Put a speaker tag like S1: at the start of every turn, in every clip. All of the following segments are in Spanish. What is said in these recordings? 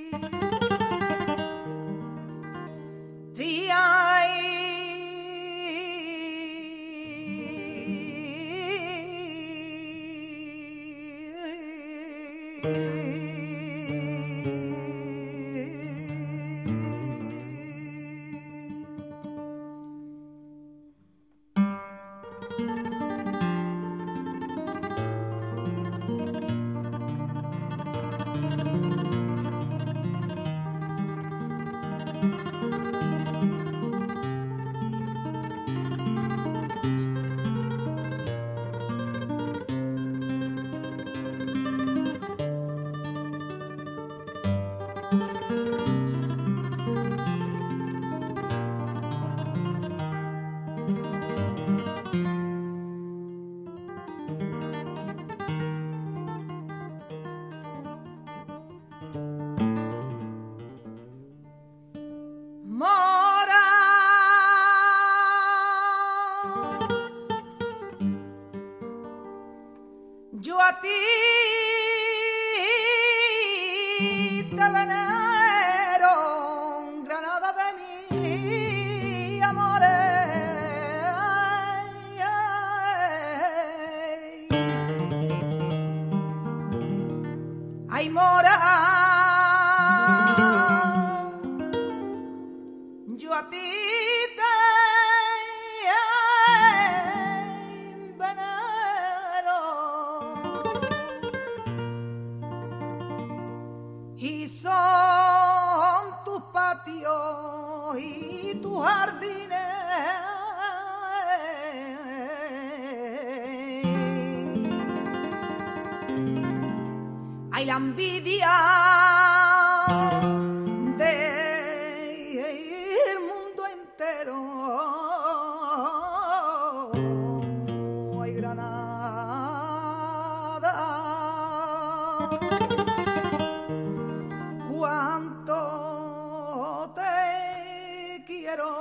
S1: Yo a ti te venero, Granada de mi amor. Ay, mora, yo a ti te venero y son tus patios y tus jardines. Hay la envidia del mundo entero. Ay, Granada, cuánto te quiero.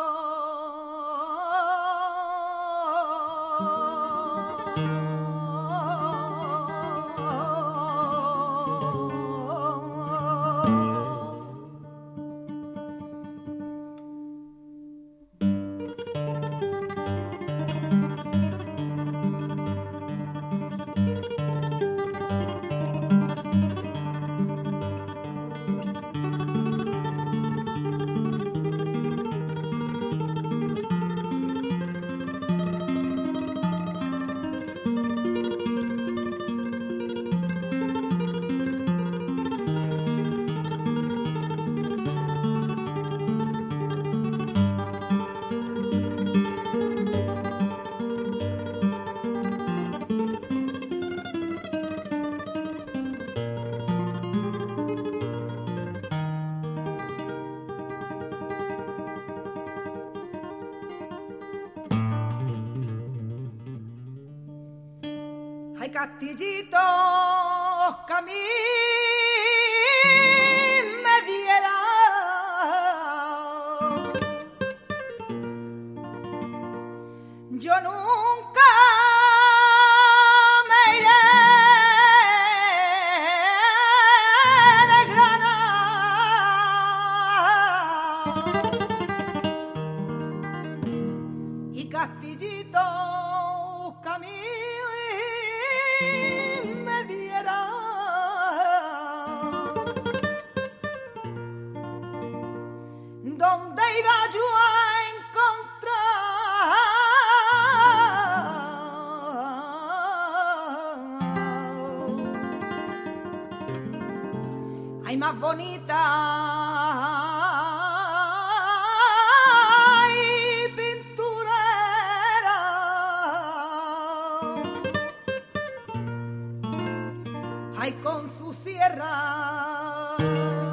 S1: Hay castillitos que a mí me dieran, yo nunca me iré de Granada. Y castillitos que a mí me diera, donde iba yo a encontrar. Hay más bonita con su sierra.